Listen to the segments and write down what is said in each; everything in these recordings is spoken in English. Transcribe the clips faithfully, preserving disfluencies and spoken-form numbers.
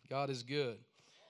God is good.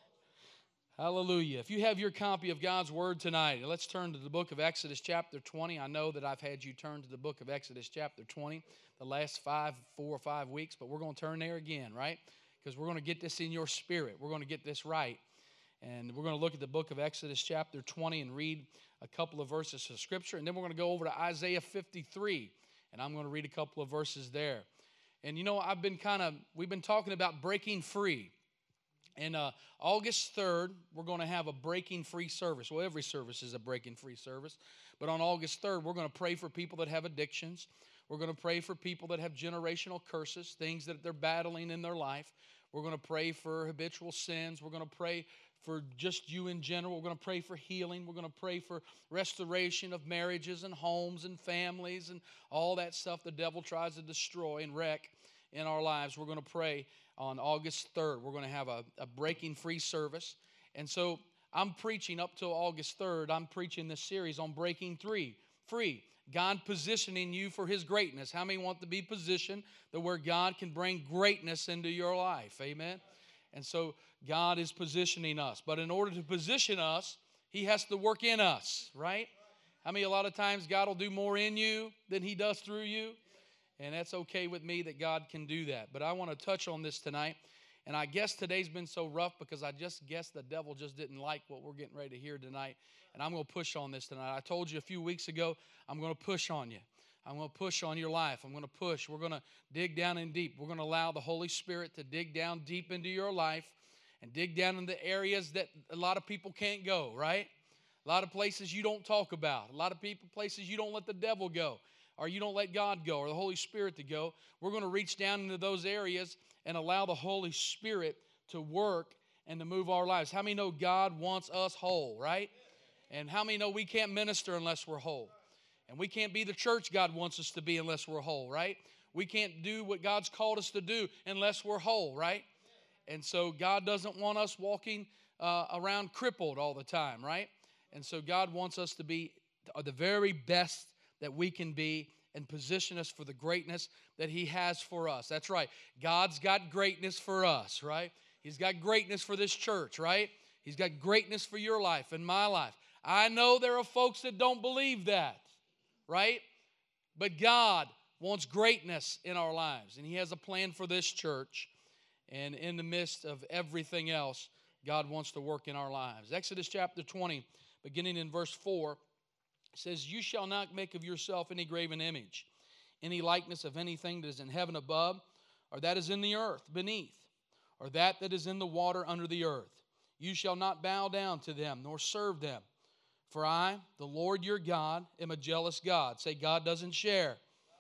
Hallelujah. If you have your copy of God's Word tonight, let's turn to the book of Exodus chapter twenty. I know that I've had you turn to the book of Exodus chapter twenty the last five, four or five weeks, but we're going to turn there again, right? Because we're going to get this in your spirit. We're going to get this right. And we're going to look at the book of Exodus chapter twenty and read a couple of verses of Scripture. And then we're going to go over to Isaiah fifty-three, and I'm going to read a couple of verses there. And you know, I've been kind of, we've been talking about breaking free. And uh, August third, we're going to have a breaking free service. Well, every service is a breaking free service. But on August third, we're going to pray for people that have addictions. We're going to pray for people that have generational curses, things that they're battling in their life. We're going to pray for habitual sins. We're going to pray for just you in general. We're going to pray for healing. We're going to pray for restoration of marriages and homes and families and all that stuff the devil tries to destroy and wreck in our lives. We're going to pray on August third. We're going to have a, a breaking free service. And so I'm preaching up till August third. I'm preaching this series on breaking free. Free. God positioning you for His greatness. How many want to be positioned to where God can bring greatness into your life? Amen. And so God is positioning us. But in order to position us, He has to work in us, right? I mean, a lot of times God will do more in you than He does through you. And that's okay with me that God can do that. But I want to touch on this tonight. And I guess today's been so rough because I just guess the devil just didn't like what we're getting ready to hear tonight. And I'm going to push on this tonight. I told you a few weeks ago, I'm going to push on you. I'm going to push on your life. I'm going to push. We're going to dig down in deep. We're going to allow the Holy Spirit to dig down deep into your life and dig down in the areas that a lot of people can't go, right? A lot of places you don't talk about. A lot of people, places you don't let the devil go, or you don't let God go, or the Holy Spirit to go. We're going to reach down into those areas and allow the Holy Spirit to work and to move our lives. How many know God wants us whole, right? And how many know we can't minister unless we're whole? And we can't be the church God wants us to be unless we're whole, right? We can't do what God's called us to do unless we're whole, right? And so God doesn't want us walking uh, around crippled all the time, right? And so God wants us to be the very best that we can be and position us for the greatness that He has for us. That's right. God's got greatness for us, right? He's got greatness for this church, right? He's got greatness for your life and my life. I know there are folks that don't believe that, right? But God wants greatness in our lives, and He has a plan for this church. And in the midst of everything else, God wants to work in our lives. Exodus chapter twenty, beginning in verse four, says, "You shall not make of yourself any graven image, any likeness of anything that is in heaven above, or that is in the earth beneath, or that that is in the water under the earth. You shall not bow down to them, nor serve them. For I, the Lord your God, am a jealous God." Say, God doesn't share.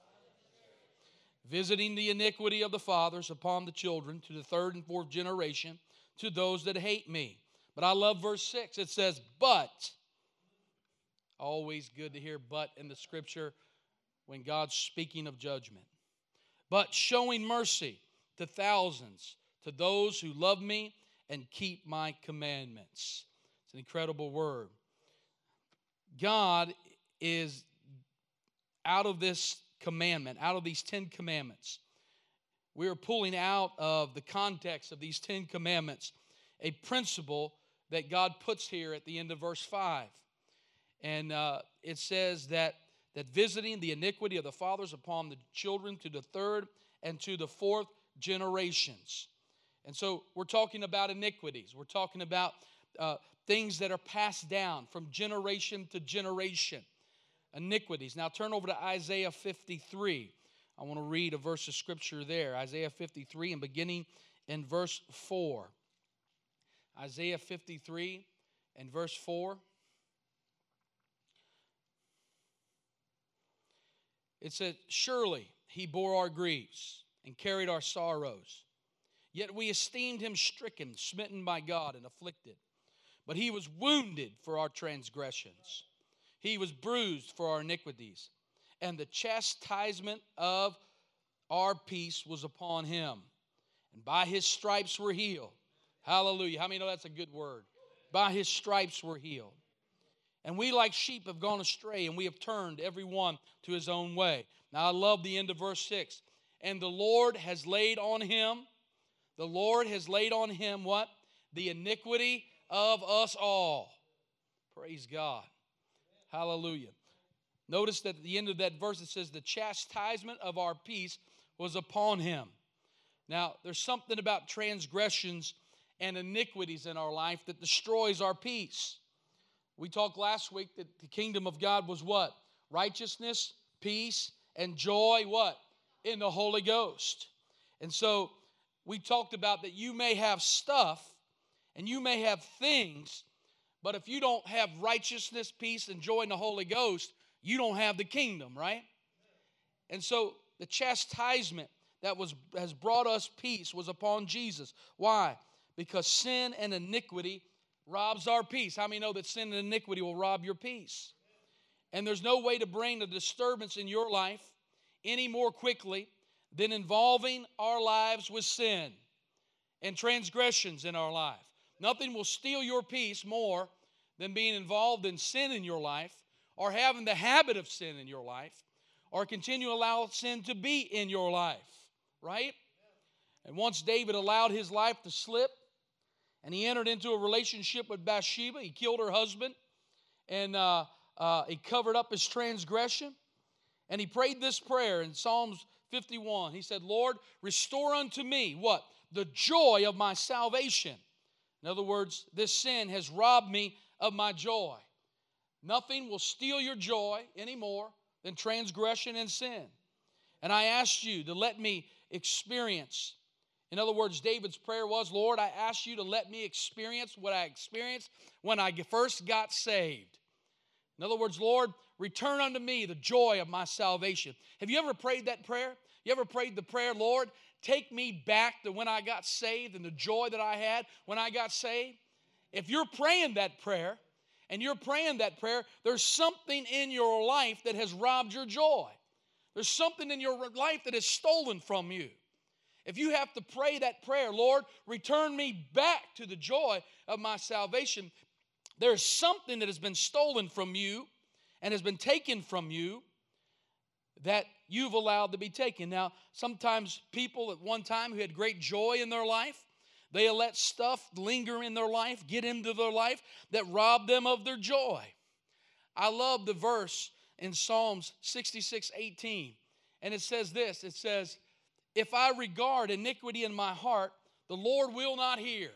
"Visiting the iniquity of the fathers upon the children to the third and fourth generation, to those that hate me." But I love verse six. It says, "But," always good to hear "but" in the Scripture when God's speaking of judgment. "But showing mercy to thousands, to those who love me and keep my commandments." It's an incredible word. God is out of this commandment, out of these Ten Commandments. We are pulling out of the context of these Ten Commandments a principle that God puts here at the end of verse five. And uh, it says that, that visiting the iniquity of the fathers upon the children to the third and to the fourth generations. And so we're talking about iniquities. We're talking about uh, things that are passed down from generation to generation. Iniquities. Now turn over to Isaiah fifty-three. I want to read a verse of Scripture there. Isaiah fifty-three and beginning in verse four. Isaiah fifty-three and verse four. It said, "Surely He bore our griefs and carried our sorrows. Yet we esteemed Him stricken, smitten by God, and afflicted. But He was wounded for our transgressions. He was bruised for our iniquities. And the chastisement of our peace was upon Him. And by His stripes we're healed." Hallelujah. How many know that's a good word? By His stripes we're healed. "And we like sheep have gone astray, and we have turned every one to his own way." Now I love the end of verse six. "And the Lord has laid on Him The Lord has laid on him what? The iniquity of us all. Praise God. Hallelujah. Notice that at the end of that verse it says, the chastisement of our peace was upon him. Now, there's something about transgressions and iniquities in our life that destroys our peace. We talked last week that the kingdom of God was what? Righteousness, peace, and joy, what? In the Holy Ghost. And so we talked about that you may have stuff and you may have things, but if you don't have righteousness, peace, and joy in the Holy Ghost, you don't have the kingdom, right? And so the chastisement that was has brought us peace was upon Jesus. Why? Because sin and iniquity robs our peace. How many know that sin and iniquity will rob your peace? And there's no way to bring a disturbance in your life any more quickly than involving our lives with sin and transgressions in our life. Nothing will steal your peace more than being involved in sin in your life, or having the habit of sin in your life, or continue to allow sin to be in your life, right? And once David allowed his life to slip, and he entered into a relationship with Bathsheba, he killed her husband, and uh, uh, he covered up his transgression, and he prayed this prayer in Psalms fifty-one. He said, Lord, restore unto me, what? The joy of my salvation. In other words, this sin has robbed me of my joy. Nothing will steal your joy any more than transgression and sin. And I asked you to let me experience. In other words, David's prayer was, Lord, I ask you to let me experience what I experienced when I first got saved. In other words, Lord, return unto me the joy of my salvation. Have you ever prayed that prayer? You ever prayed the prayer, Lord, take me back to when I got saved and the joy that I had when I got saved? If you're praying that prayer, and you're praying that prayer, there's something in your life that has robbed your joy. There's something in your life that is stolen from you. If you have to pray that prayer, Lord, return me back to the joy of my salvation, there's something that has been stolen from you and has been taken from you that you've allowed to be taken. Now, sometimes people at one time who had great joy in their life, they let stuff linger in their life, get into their life that rob them of their joy. I love the verse in Psalms sixty-six eighteen. And it says this, it says, if I regard iniquity in my heart, the Lord will not hear.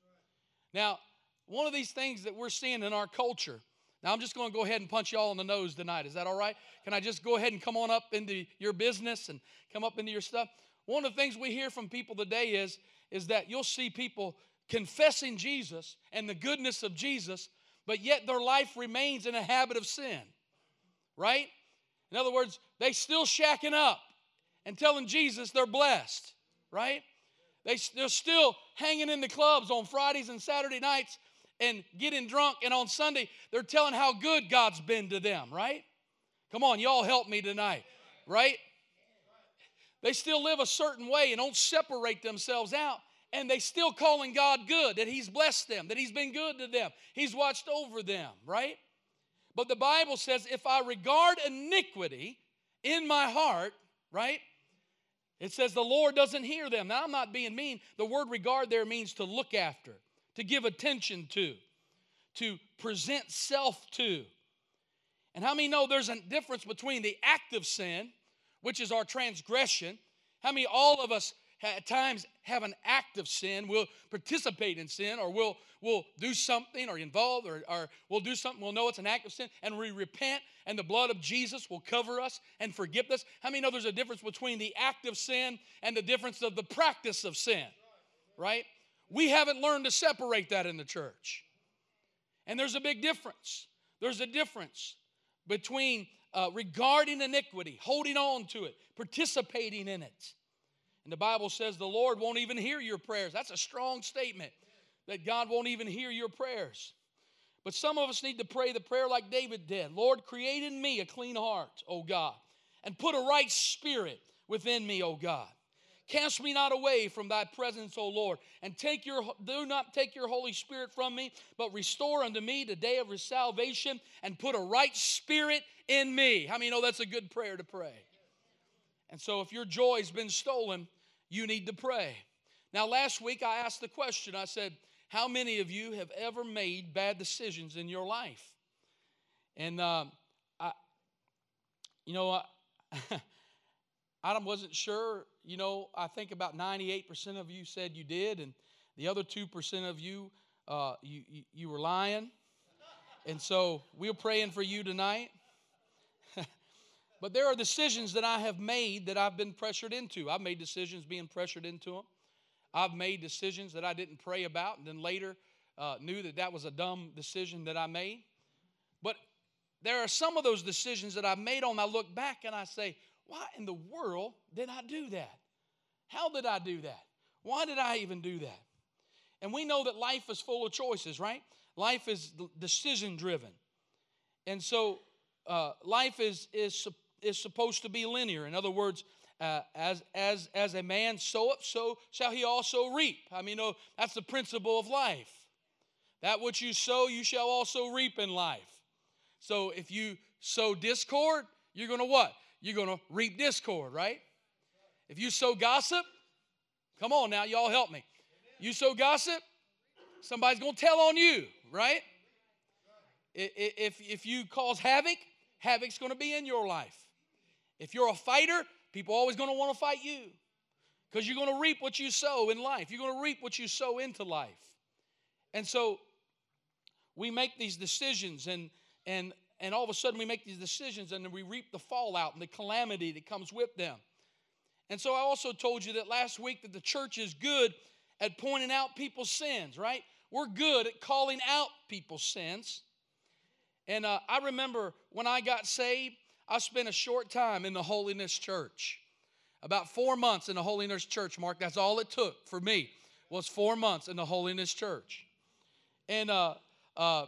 Now, one of these things that we're seeing in our culture, now I'm just going to go ahead and punch you all in the nose tonight. Is that all right? Can I just go ahead and come on up into your business and come up into your stuff? One of the things we hear from people today is, is that you'll see people confessing Jesus and the goodness of Jesus, but yet their life remains in a habit of sin, right? In other words, they still shacking up and telling Jesus they're blessed, right? They, they're still hanging in the clubs on Fridays and Saturday nights and getting drunk, and on Sunday they're telling how good God's been to them, right? Come on, y'all help me tonight, right? They still live a certain way and don't separate themselves out, and they still calling God good, that He's blessed them, that He's been good to them, He's watched over them, right? But the Bible says, if I regard iniquity in my heart, right? It says the Lord doesn't hear them. Now, I'm not being mean. The word regard there means to look after, to give attention to, to present self to. And how many know there's a difference between the active sin, which is our transgression? How many, all of us at times have an active sin? We'll participate in sin, or we'll, we'll do something or involve, or, or we'll do something, we'll know it's an active sin, and we repent, and the blood of Jesus will cover us and forgive us. How many know there's a difference between the active sin and the difference of the practice of sin, right? We haven't learned to separate that in the church. And there's a big difference. There's a difference between uh, regarding iniquity, holding on to it, participating in it. And the Bible says the Lord won't even hear your prayers. That's a strong statement, that God won't even hear your prayers. But some of us need to pray the prayer like David did. Lord, create in me a clean heart, O God, and put a right spirit within me, O God. Cast me not away from thy presence, O Lord, and take your, do not take your Holy Spirit from me, but restore unto me the day of your salvation, and put a right spirit in me. How many know that's a good prayer to pray? And so if your joy's been stolen, you need to pray. Now, last week I asked the question. I said, how many of you have ever made bad decisions in your life? And, um, I, you know, I, I wasn't sure. You know, I think about ninety-eight percent of you said you did, and the other two percent of you, uh, you, you, you were lying. And so we're praying for you tonight. But there are decisions that I have made that I've been pressured into. I've made decisions being pressured into them. I've made decisions that I didn't pray about and then later uh, knew that that was a dumb decision that I made. But there are some of those decisions that I've made on, and I look back and I say, why in the world did I do that? How did I do that? Why did I even do that? And we know that life is full of choices, right? Life is decision driven. And so uh, life is, is, is supposed to be linear. In other words, uh, as, as, as a man soweth, so shall he also reap. I mean, you know, that's the principle of life. That which you sow, you shall also reap in life. So if you sow discord, you're going to what? You're going to reap discord, right? If you sow gossip, come on now, y'all help me. You sow gossip, somebody's going to tell on you, right? If, if you cause havoc, havoc's going to be in your life. If you're a fighter, people are always going to want to fight you because you're going to reap what you sow in life. You're going to reap what you sow into life. And so we make these decisions, and, and, and all of a sudden we make these decisions, and then we reap the fallout and the calamity that comes with them. And so I also told you that last week that the church is good at pointing out people's sins, right? We're good at calling out people's sins. And uh, I remember when I got saved, I spent a short time in the Holiness Church. About four months in the Holiness Church, Mark. That's all it took for me was four months in the Holiness Church. And uh, uh,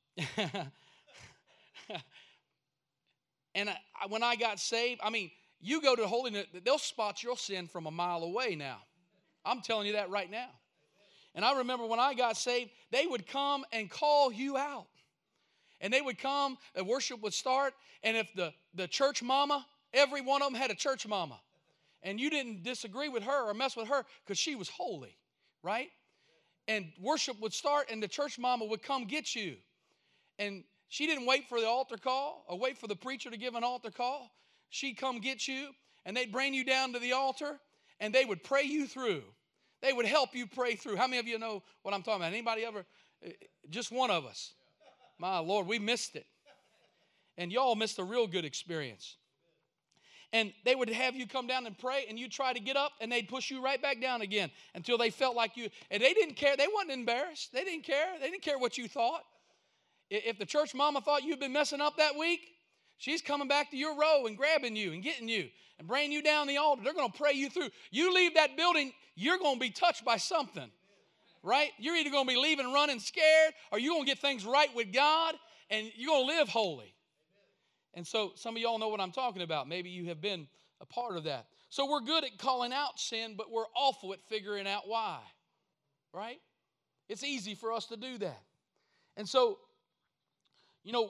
and I, when I got saved, I mean, you go to Holiness, they'll spot your sin from a mile away now. I'm telling you that right now. And I remember when I got saved, they would come and call you out. And they would come, and worship would start, and if the, the church mama, every one of them had a church mama, and you didn't disagree with her or mess with her because she was holy, right? And worship would start, and the church mama would come get you. And she didn't wait for the altar call or wait for the preacher to give an altar call. She'd come get you, and they'd bring you down to the altar, and they would pray you through. They would help you pray through. How many of you know what I'm talking about? Anybody ever? Just one of us. My Lord, we missed it. And y'all missed a real good experience. And they would have you come down and pray, and you try to get up, and they'd push you right back down again until they felt like you. And they didn't care. They wasn't embarrassed. They didn't care. They didn't care what you thought. If the church mama thought you'd been messing up that week, she's coming back to your row and grabbing you and getting you and bringing you down the altar. They're going to pray you through. You leave that building, you're going to be touched by something, right? You're either going to be leaving running scared, or you're going to get things right with God, and you're going to live holy. And so some of y'all know what I'm talking about. Maybe you have been a part of that. So we're good at calling out sin, but we're awful at figuring out why, right? It's easy for us to do that. And so, you know,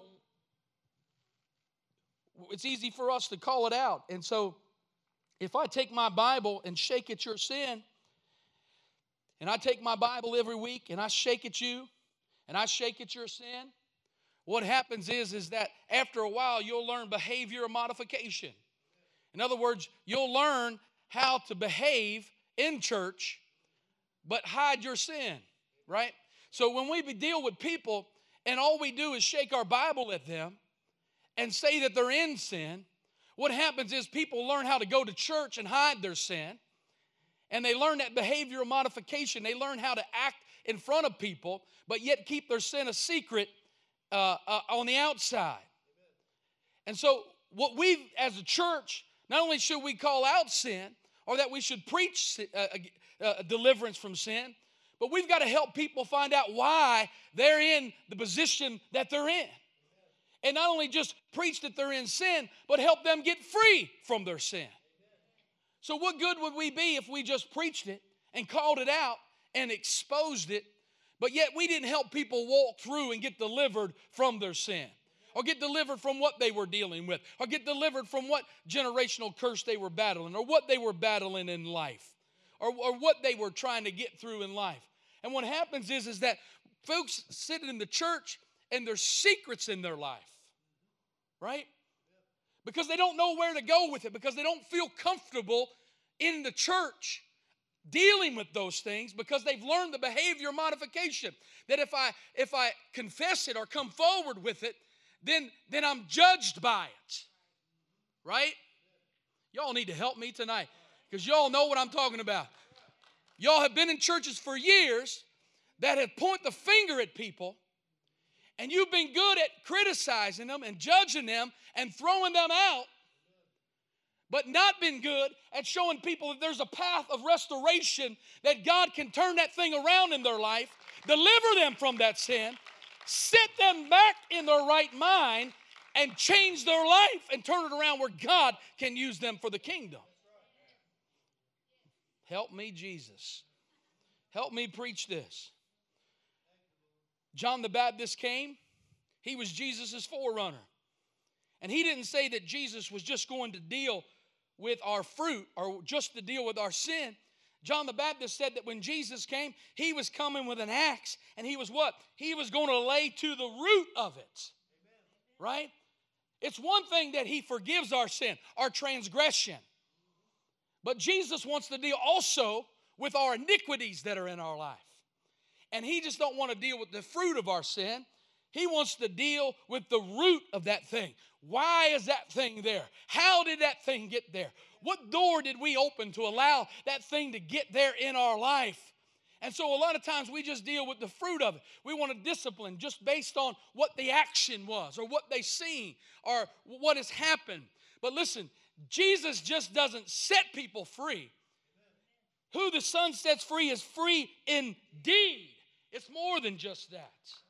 it's easy for us to call it out. And so if I take my Bible and shake at your sin, and I take my Bible every week and I shake at you, and I shake at your sin, what happens is, is that after a while, you'll learn behavior modification. In other words, you'll learn how to behave in church, but hide your sin, right? So when we deal with people and all we do is shake our Bible at them and say that they're in sin, what happens is people learn how to go to church and hide their sin, and they learn that behavioral modification. They learn how to act in front of people, but yet keep their sin a secret Uh, uh, on the outside. And so what we as a church, not only should we call out sin, or that we should preach uh, uh, deliverance from sin, but we've got to help people find out why they're in the position that they're in. And not only just preach that they're in sin, but help them get free from their sin. So what good would we be if we just preached it and called it out and exposed it, but yet we didn't help people walk through and get delivered from their sin, or get delivered from what they were dealing with, or get delivered from what generational curse they were battling, or what they were battling in life? or, or what they were trying to get through in life. And what happens is, is that folks sitting in the church and there's secrets in their life, right? Because they don't know where to go with it, because they don't feel comfortable in the church dealing with those things, because they've learned the behavior modification that if I if I confess it or come forward with it, then, then I'm judged by it, right? Y'all need to help me tonight, because y'all know what I'm talking about. Y'all have been in churches for years that have point the finger at people, and you've been good at criticizing them and judging them and throwing them out, but not been good at showing people that there's a path of restoration, that God can turn that thing around in their life, deliver them from that sin, set them back in their right mind, and change their life and turn it around where God can use them for the kingdom. Help me, Jesus. Help me preach this. John the Baptist came. He was Jesus' forerunner. And he didn't say that Jesus was just going to deal with our fruit or just to deal with our sin. John the Baptist said that when Jesus came, he was coming with an axe, and he was what? He was going to lay to the root of it. Right? It's one thing that he forgives our sin, our transgression. But Jesus wants to deal also with our iniquities that are in our life. And he just don't want to deal with the fruit of our sin. He wants to deal with the root of that thing. Why is that thing there? How did that thing get there? What door did we open to allow that thing to get there in our life? And so a lot of times we just deal with the fruit of it. We want to discipline just based on what the action was or what they seen or what has happened. But listen, Jesus just doesn't set people free. Who the Son sets free is free indeed. It's more than just that.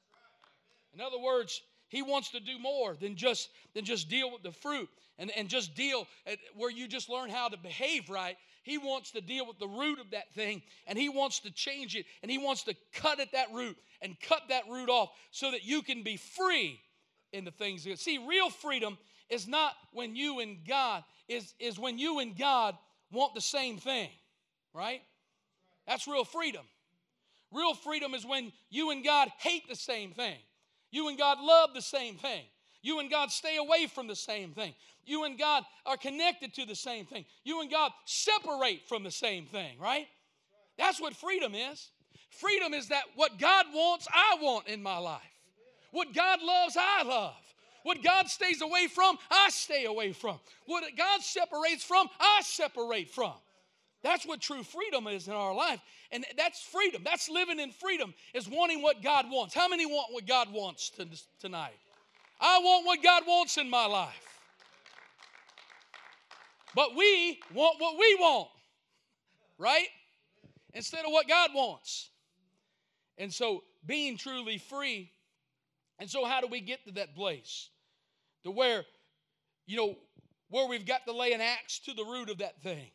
In other words, he wants to do more than just, than just deal with the fruit and, and just deal at where you just learn how to behave right. He wants to deal with the root of that thing, and he wants to change it, and he wants to cut at that root and cut that root off so that you can be free in the things. See, real freedom is not when you and God, is, is when you and God want the same thing, right? That's real freedom. Real freedom is when you and God hate the same thing. You and God love the same thing. You and God stay away from the same thing. You and God are connected to the same thing. You and God separate from the same thing, right? That's what freedom is. Freedom is that what God wants, I want in my life. What God loves, I love. What God stays away from, I stay away from. What God separates from, I separate from. That's what true freedom is in our life. And that's freedom. That's living in freedom, is wanting what God wants. How many want what God wants to, tonight? I want what God wants in my life. But we want what we want, right? Instead of what God wants. And so being truly free. And so how do we get to that place? To where, you know, where we've got to lay an axe to the root of that thing.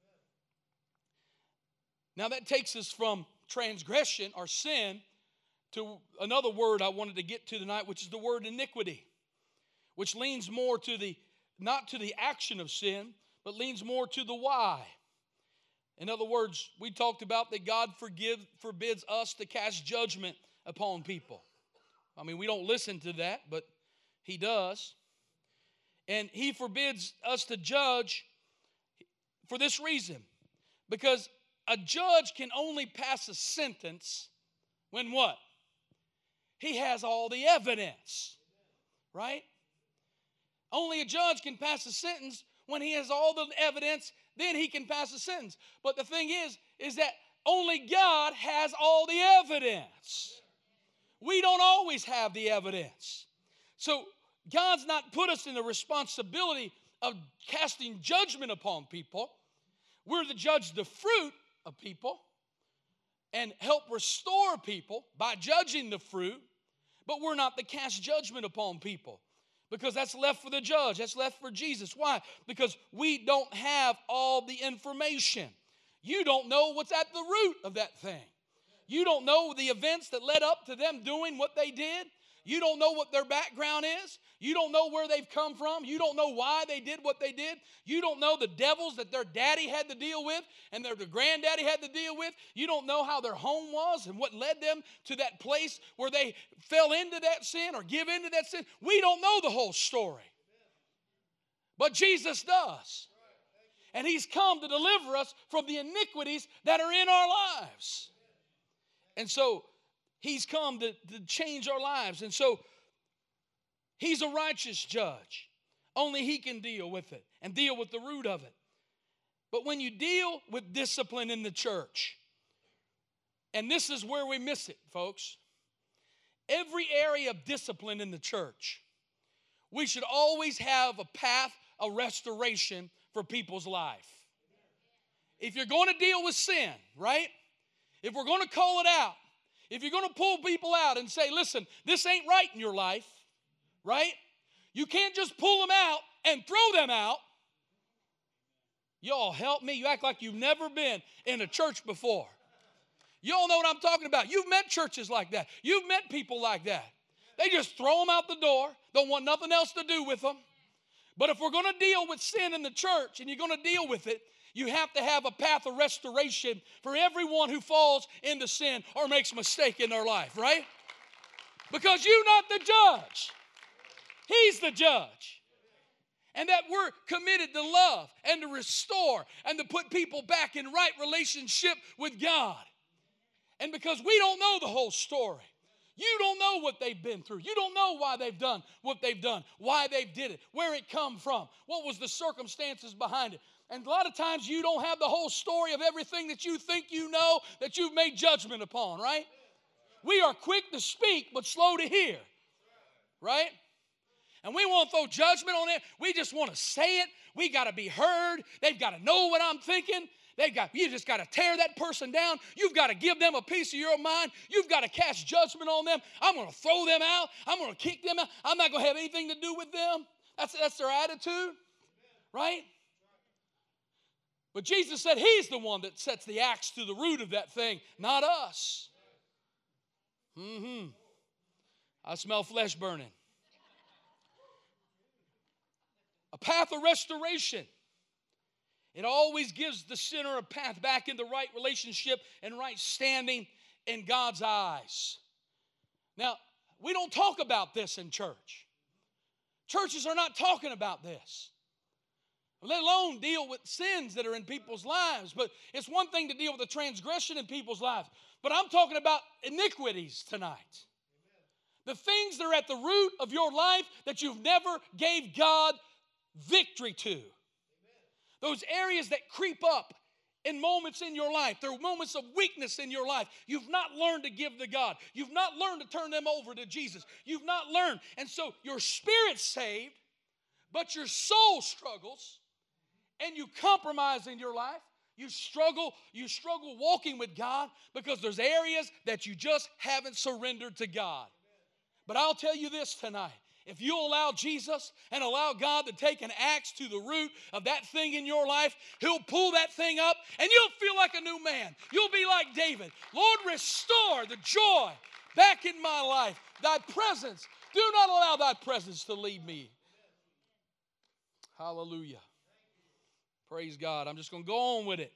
Now that takes us from transgression or sin to another word I wanted to get to tonight, which is the word iniquity, which leans more to the, not to the action of sin, but leans more to the why. In other words, we talked about that God forgive, forbids us to cast judgment upon people. I mean, we don't listen to that, but he does. And he forbids us to judge for this reason. Because a judge can only pass a sentence when what? He has all the evidence, right? Only a judge can pass a sentence when he has all the evidence, then he can pass a sentence. But the thing is, is that only God has all the evidence. We don't always have the evidence. So God's not put us in the responsibility of casting judgment upon people. We're to judge the fruit of people and help restore people by judging the fruit, but we're not to cast judgment upon people because that's left for the judge. That's left for Jesus. Why? Because we don't have all the information. You don't know what's at the root of that thing. You don't know the events that led up to them doing what they did. You don't know what their background is. You don't know where they've come from. You don't know why they did what they did. You don't know the devils that their daddy had to deal with and their, their granddaddy had to deal with. You don't know how their home was and what led them to that place where they fell into that sin or give into that sin. We don't know the whole story. But Jesus does. And He's come to deliver us from the iniquities that are in our lives. And so He's come to, to change our lives. And so He's a righteous judge. Only He can deal with it and deal with the root of it. But when you deal with discipline in the church, and this is where we miss it, folks. Every area of discipline in the church, we should always have a path of restoration for people's life. If you're going to deal with sin, right? If we're going to call it out, if you're going to pull people out and say, listen, this ain't right in your life, right? You can't just pull them out and throw them out. Y'all help me. You act like you've never been in a church before. Y'all know what I'm talking about. You've met churches like that. You've met people like that. They just throw them out the door, don't want nothing else to do with them. But if we're going to deal with sin in the church and you're going to deal with it, you have to have a path of restoration for everyone who falls into sin or makes a mistake in their life, right? Because you're not the judge. He's the judge. And that we're committed to love and to restore and to put people back in right relationship with God. And because we don't know the whole story. You don't know what they've been through. You don't know why they've done what they've done, why they did it, where it come from, what was the circumstances behind it. And a lot of times you don't have the whole story of everything that you think you know that you've made judgment upon, right? We are quick to speak but slow to hear, right? And we won't throw judgment on it. We just want to say it. We got to be heard. They've got to know what I'm thinking. They've got, you just got to tear that person down. You've got to give them a piece of your mind. You've got to cast judgment on them. I'm going to throw them out. I'm going to kick them out. I'm not going to have anything to do with them. That's, that's their attitude, right? But Jesus said He's the one that sets the axe to the root of that thing, not us. Mm-hmm. I smell flesh burning. A path of restoration. It always gives the sinner a path back in the right relationship and right standing in God's eyes. Now, we don't talk about this in church. Churches are not talking about this, let alone deal with sins that are in people's lives. But it's one thing to deal with the transgression in people's lives. But I'm talking about iniquities tonight. The things that are at the root of your life that you've never gave God victory to. Those areas that creep up in moments in your life. There are moments of weakness in your life. You've not learned to give to God. You've not learned to turn them over to Jesus. You've not learned. And so your spirit's saved, but your soul struggles, and you compromise in your life. You struggle, you struggle walking with God because there's areas that you just haven't surrendered to God. But I'll tell you this tonight. If you allow Jesus and allow God to take an axe to the root of that thing in your life, He'll pull that thing up and you'll feel like a new man. You'll be like David. Lord, restore the joy back in my life. Thy presence. Do not allow thy presence to leave me. Hallelujah. Praise God. I'm just going to go on with it.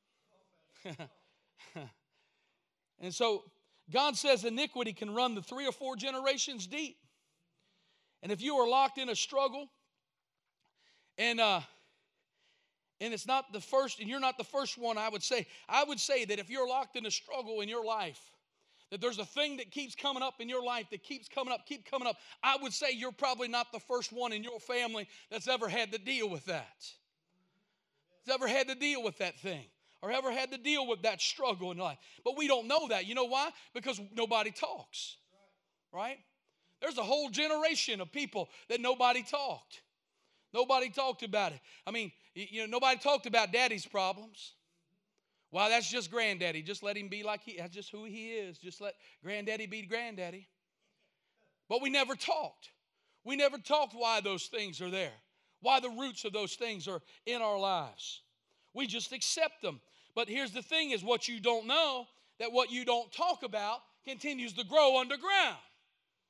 And so God says iniquity can run the three or four generations deep. And if you are locked in a struggle, and uh, and it's not the first, and you're not the first one, I would say, I would say that if you're locked in a struggle in your life, that there's a thing that keeps coming up in your life that keeps coming up, keep coming up, I would say you're probably not the first one in your family that's ever had to deal with that. That's ever had to deal with that thing, or ever had to deal with that struggle in life. But we don't know that. You know why? Because nobody talks, right? There's a whole generation of people that nobody talked. Nobody talked about it. I mean, you know, nobody talked about daddy's problems. Well, that's just granddaddy. Just let him be like he, that's just who he is. Just let granddaddy be granddaddy. But we never talked. We never talked why those things are there. Why the roots of those things are in our lives. We just accept them. But here's the thing is what you don't know, that what you don't talk about continues to grow underground.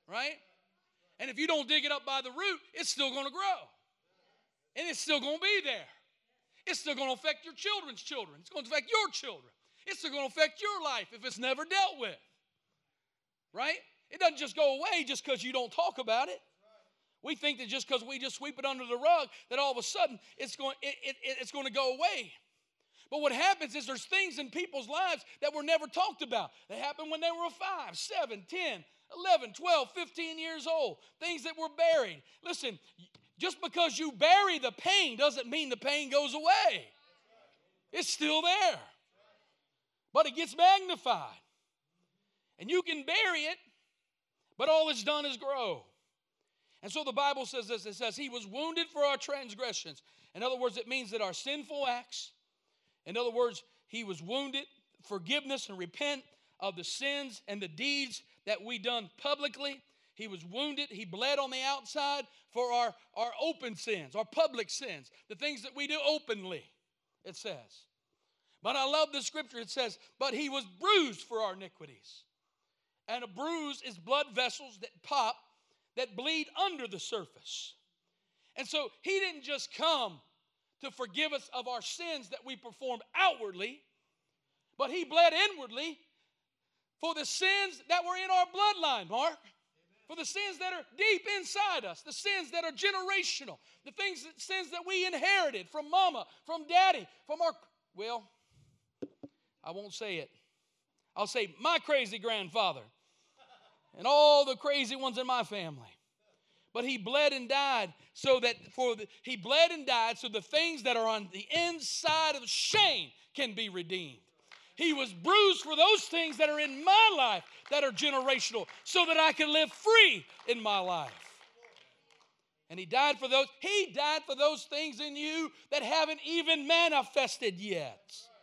right? And if you don't dig it up by the root, it's still going to grow. And it's still going to be there. It's still going to affect your children's children. It's going to affect your children. It's still going to affect your life if it's never dealt with, right? It doesn't just go away just because you don't talk about it. We think that just because we just sweep it under the rug, that all of a sudden it's going, it, it, it's going to go away. But what happens is there's things in people's lives that were never talked about. They happened when they were five, seven, ten, eleven, twelve, fifteen years old. Things that were buried. Listen, just because you bury the pain doesn't mean the pain goes away. It's still there. But it gets magnified. And you can bury it, but all it's done is grow. And so the Bible says this. It says, he was wounded for our transgressions. In other words, it means that our sinful acts, in other words, he was wounded, forgiveness and repent of the sins and the deeds that we done publicly. He was wounded. He bled on the outside for our, our open sins, our public sins, the things that we do openly, it says. But I love the scripture. It says, but he was bruised for our iniquities. And a bruise is blood vessels that pop, that bleed under the surface. And so he didn't just come to forgive us of our sins that we performed outwardly, but he bled inwardly for the sins that were in our bloodline, Mark. Amen. For the sins that are deep inside us, the sins that are generational, the things, that, sins that we inherited from mama, from daddy, from our, well, I won't say it. I'll say my crazy grandfather and all the crazy ones in my family. But he bled and died so that for the, he bled and died so the things that are on the inside of shame can be redeemed. He was bruised for those things that are in my life that are generational so that I can live free in my life. And he died for those, he died for those things in you that haven't even manifested yet.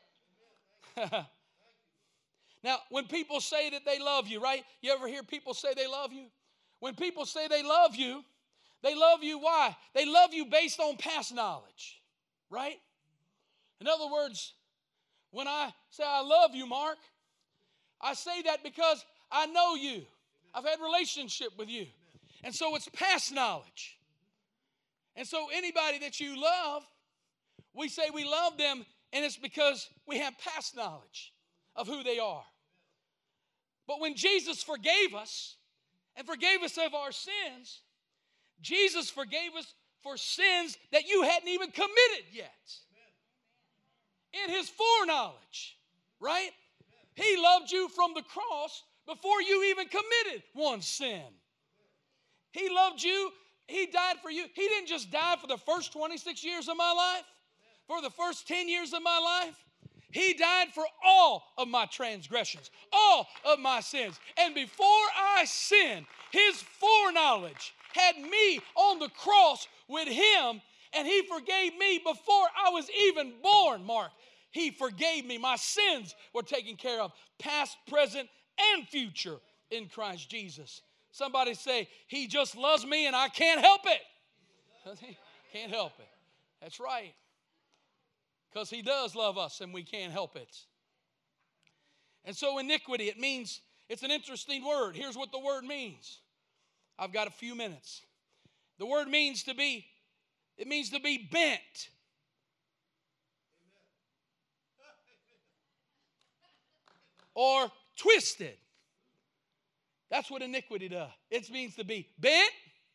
Now, when people say that they love you, right? You ever hear people say they love you? When people say they love you, they love you why? They love you based on past knowledge, right? In other words, when I say I love you, Mark, I say that because I know you. I've had a relationship with you. And so it's past knowledge. And so anybody that you love, we say we love them, and it's because we have past knowledge of who they are. But when Jesus forgave us and forgave us of our sins, Jesus forgave us for sins that you hadn't even committed yet. In his foreknowledge, right? He loved you from the cross before you even committed one sin. He loved you. He died for you. He didn't just die for the first twenty-six years of my life, for the first ten years of my life. He died for all of my transgressions, all of my sins. And before I sinned, his foreknowledge had me on the cross with him, and he forgave me before I was even born, Mark. He forgave me. My sins were taken care of, past, present, and future in Christ Jesus. Somebody say, he just loves me and I can't help it. Can't help it. That's right. Because he does love us and we can't help it. And so iniquity, it means, it's an interesting word. Here's what the word means. I've got a few minutes. The word means to be, it means to be bent. Or twisted. That's what iniquity does. It means to be bent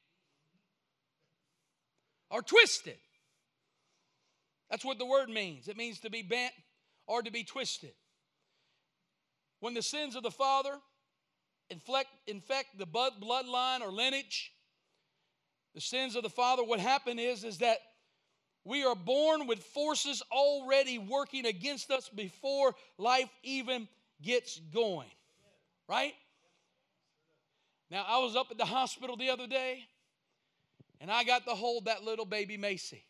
or twisted. That's what the word means. It means to be bent or to be twisted. When the sins of the father infect, infect the bloodline or lineage, the sins of the father, what happened is, is that we are born with forces already working against us before life even gets going. Right? Now, I was up at the hospital the other day, and I got to hold that little baby Macy.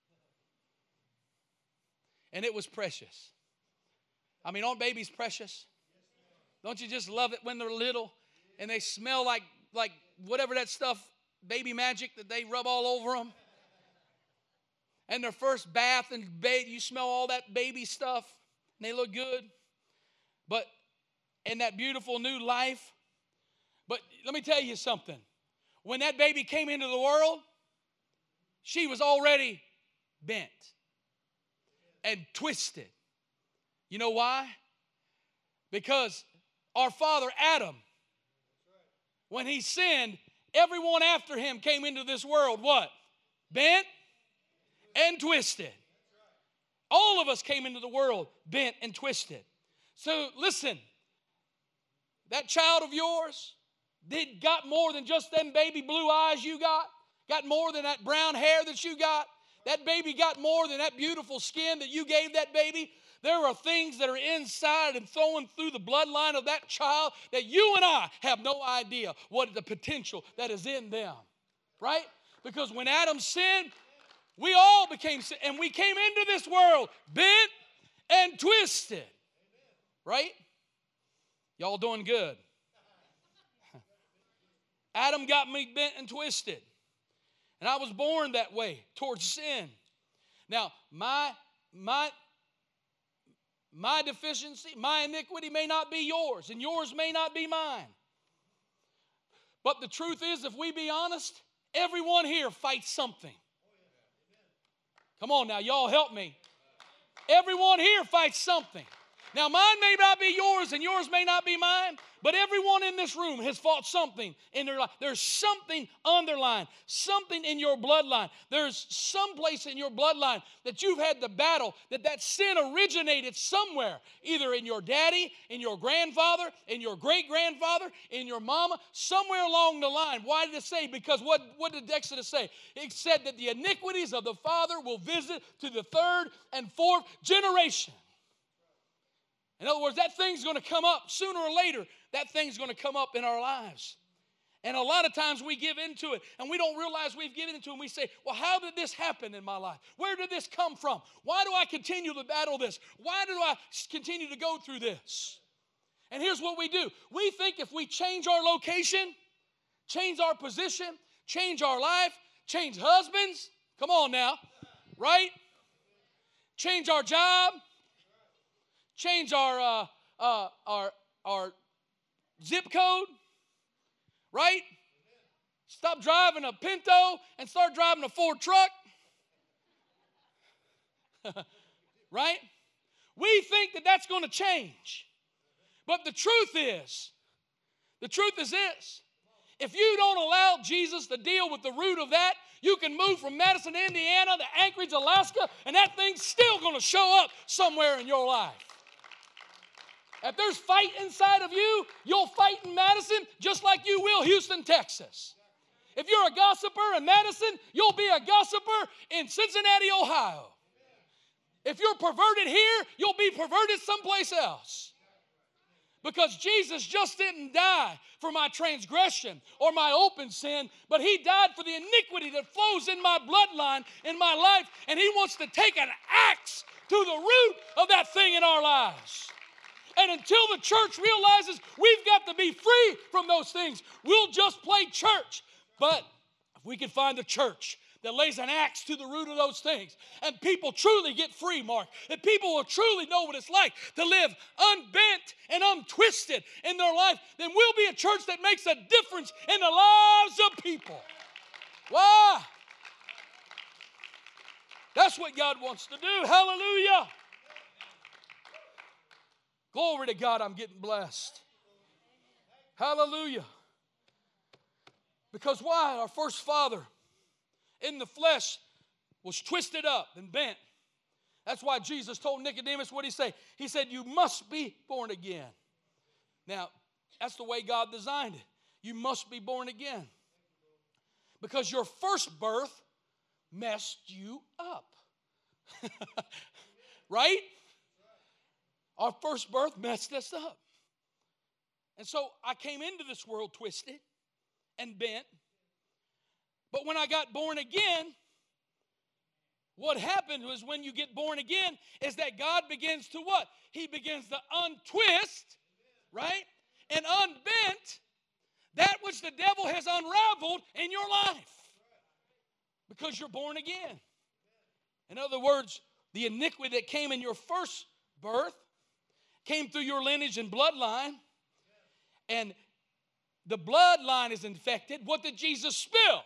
And it was precious. I mean, aren't babies precious? Don't you just love it when they're little and they smell like, like whatever that stuff, baby magic that they rub all over them? And their first bath and bathe, you smell all that baby stuff and they look good. But in that beautiful new life, But let me tell you something. When that baby came into the world, she was already bent and twisted. You know why? Because our father Adam, when he sinned, everyone after him came into this world, what? Bent and twisted. All of us came into the world bent and twisted. So listen, that child of yours did got more than just them baby blue eyes you got, got more than that brown hair that you got. That baby got more than that beautiful skin that you gave that baby. There are things that are inside and flowing through the bloodline of that child that you and I have no idea what the potential that is in them. Right? Because when Adam sinned, we all became sin, and we came into this world bent and twisted. Right? Y'all doing good. Adam got me bent and twisted. And I was born that way, towards sin. Now, my, my, my deficiency, my iniquity may not be yours, and yours may not be mine. But the truth is, if we be honest, everyone here fights something. Come on now, y'all help me. Everyone here fights something. Now, mine may not be yours, and yours may not be mine, but everyone in this room has fought something in their life. There's something underlined, something in your bloodline. There's some place in your bloodline that you've had to battle, that that sin originated somewhere, either in your daddy, in your grandfather, in your great-grandfather, in your mama, somewhere along the line. Why did it say? Because what, what did Exodus say? It said that the iniquities of the father will visit to the third and fourth generation. In other words, that thing's going to come up sooner or later. That thing's going to come up in our lives. And a lot of times we give into it, and we don't realize we've given into it, and we say, well, how did this happen in my life? Where did this come from? Why do I continue to battle this? Why do I continue to go through this? And here's what we do. We think if we change our location, change our position, change our life, change husbands, come on now, right? Change our job, change our, uh, uh, our, our zip code, right? Stop driving a Pinto and start driving a Ford truck. Right? We think that that's going to change. But the truth is, the truth is this. If you don't allow Jesus to deal with the root of that, you can move from Madison, Indiana to Anchorage, Alaska, and that thing's still going to show up somewhere in your life. If there's fight inside of you, you'll fight in Madison just like you will Houston, Texas. If you're a gossiper in Madison, you'll be a gossiper in Cincinnati, Ohio. If you're perverted here, you'll be perverted someplace else. Because Jesus just didn't die for my transgression or my open sin, but He died for the iniquity that flows in my bloodline, in my life, and He wants to take an axe to the root of that thing in our lives. And until the church realizes we've got to be free from those things, we'll just play church. But if we can find a church that lays an axe to the root of those things, and people truly get free, Mark, and people will truly know what it's like to live unbent and untwisted in their life, then we'll be a church that makes a difference in the lives of people. Why? That's what God wants to do. Hallelujah. Glory to God, I'm getting blessed. Hallelujah. Because why? Our first father in the flesh was twisted up and bent. That's why Jesus told Nicodemus, what did He say? He said, you must be born again. Now, that's the way God designed it. You must be born again. Because your first birth messed you up. Right? Our first birth messed us up. And so I came into this world twisted and bent. But when I got born again, what happened was when you get born again is that God begins to what? He begins to untwist, right? And unbent that which the devil has unraveled in your life. Because you're born again. In other words, the iniquity that came in your first birth came through your lineage and bloodline, and The bloodline is infected. What did Jesus spill?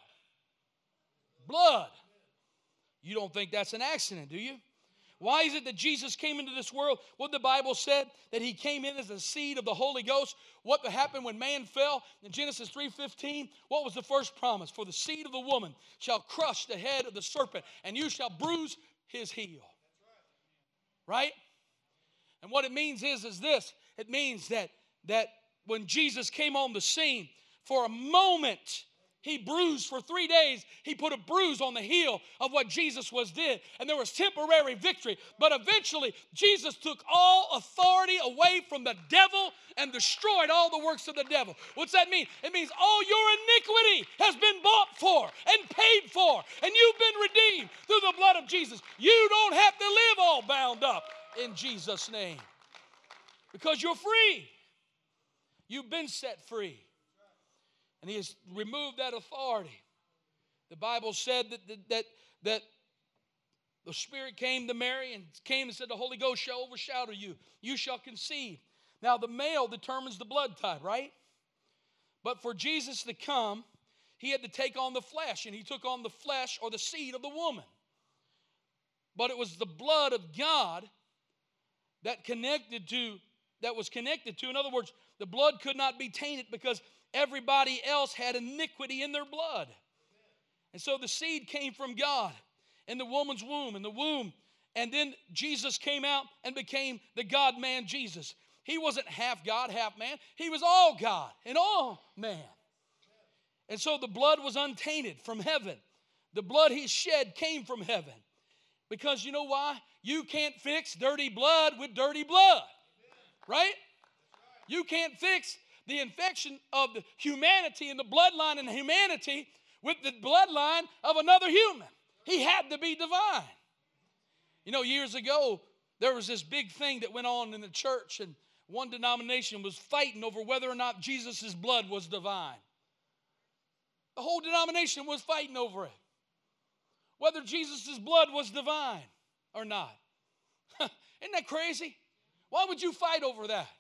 Blood. You don't think that's an accident, do you? Why is it that Jesus came into this world? What the Bible said, that he came in as a seed of the Holy Ghost. What happened when man fell? In Genesis three fifteen, what was the first promise? For the seed of the woman shall crush the head of the serpent, and you shall bruise his heel. Right? And what it means is, is this. It means that, that when Jesus came on the scene, for a moment, he bruised for three days. He put a bruise on the heel of what Jesus was did. And there was temporary victory. But eventually, Jesus took all authority away from the devil and destroyed all the works of the devil. What's that mean? It means all your iniquity has been bought for and paid for. And you've been redeemed through the blood of Jesus. You don't have to live all bound up in Jesus' name. Because you're free. You've been set free. And he has removed that authority. The Bible said that, that, that, that the Spirit came to Mary and came and said, the Holy Ghost shall overshadow you. You shall conceive. Now, the male determines the blood type, right? But for Jesus to come, he had to take on the flesh. And he took on the flesh or the seed of the woman. But it was the blood of God that connected to, that was connected to. In other words, the blood could not be tainted because everybody else had iniquity in their blood. And so the seed came from God in the woman's womb, in the womb. And then Jesus came out and became the God-man Jesus. He wasn't half God, half man. He was all God and all man. And so the blood was untainted from heaven. The blood he shed came from heaven. Because you know why? You can't fix dirty blood with dirty blood. Right? You can't fix the infection of the humanity and the bloodline and humanity with the bloodline of another human. He had to be divine. You know, years ago, there was this big thing that went on in the church, and one denomination was fighting over whether or not Jesus' blood was divine. The whole denomination was fighting over it. Whether Jesus' blood was divine or not. Isn't that crazy? Why would you fight over that?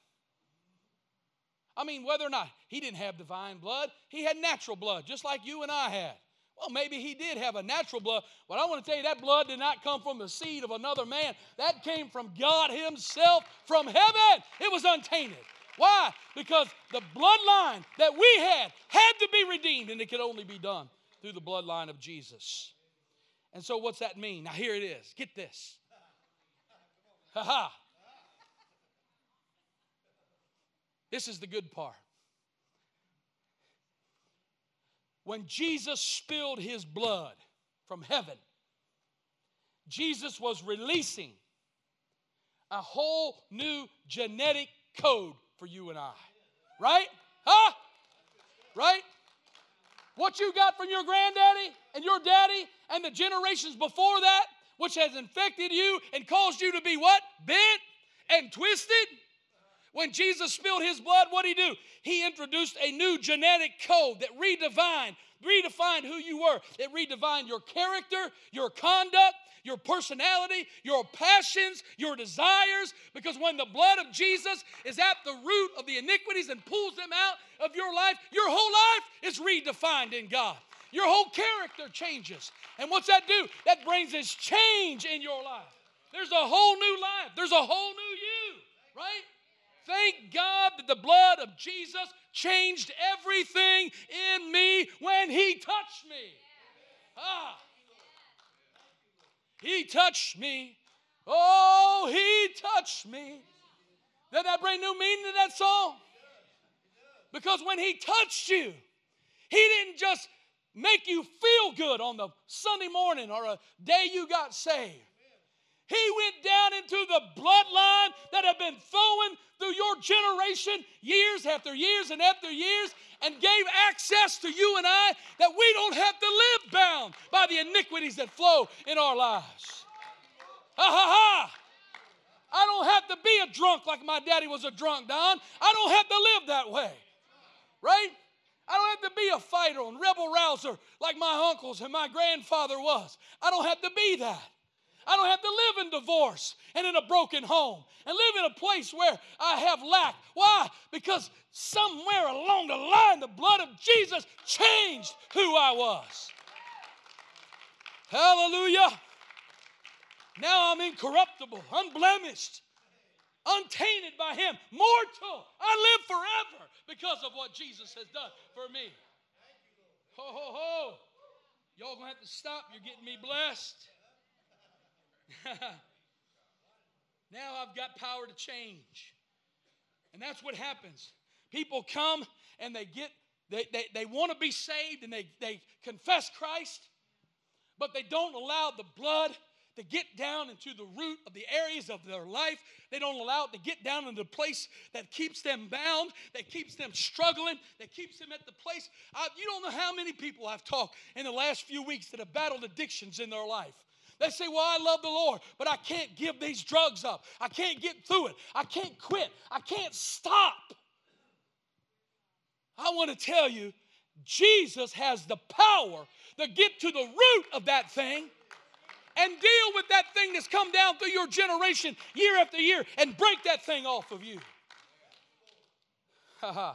I mean, whether or not he didn't have divine blood, he had natural blood, just like you and I had. Well, maybe he did have a natural blood, but I want to tell you that blood did not come from the seed of another man. That came from God himself from heaven. It was untainted. Why? Because the bloodline that we had had to be redeemed, and it could only be done through the bloodline of Jesus. And so what's that mean? Now here it is. Get this. Ha ha. This is the good part. When Jesus spilled his blood from heaven, Jesus was releasing a whole new genetic code for you and I. Right? Huh? Right? What you got from your granddaddy and your daddy and the generations before that, which has infected you and caused you to be what? Bent and twisted. When Jesus spilled his blood, what did he do? He introduced a new genetic code that redefined, redefined who you were. It redefined your character, your conduct, your personality, your passions, your desires. Because when the blood of Jesus is at the root of the iniquities and pulls them out of your life, your whole life is redefined in God. Your whole character changes. And what's that do? That brings this change in your life. There's a whole new life. There's a whole new you, right? Thank God that the blood of Jesus changed everything in me when he touched me. Ah. He touched me. Oh, he touched me. Did that bring new meaning to that song? Because when he touched you, he didn't just make you feel good on the Sunday morning or a day you got saved. He went down into the bloodline that had been flowing through your generation years after years and after years and gave access to you and I that we don't have to live bound by the iniquities that flow in our lives. Ha ha ha! I don't have to be a drunk like my daddy was a drunk, Don. I don't have to live that way. Right? I don't have to be a fighter and rebel rouser like my uncles and my grandfather was. I don't have to be that. I don't have to live in divorce and in a broken home and live in a place where I have lack. Why? Because somewhere along the line, the blood of Jesus changed who I was. Hallelujah. Now I'm incorruptible, unblemished, untainted by Him, mortal. I live forever because of what Jesus has done for me. Ho, ho, ho. Y'all going to have to stop. You're getting me blessed. Now I've got power to change. And that's what happens. People come and they get, they, they, they want to be saved and they, they confess Christ, but they don't allow the blood to get down into the root of the areas of their life. They don't allow it to get down into the place that keeps them bound, that keeps them struggling, that keeps them at the place. I, you don't know how many people I've talked in the last few weeks that have battled addictions in their life. They say, well, I love the Lord, but I can't give these drugs up. I can't get through it. I can't quit. I can't stop. I want to tell you, Jesus has the power to get to the root of that thing and deal with that thing that's come down through your generation year after year and break that thing off of you. Ha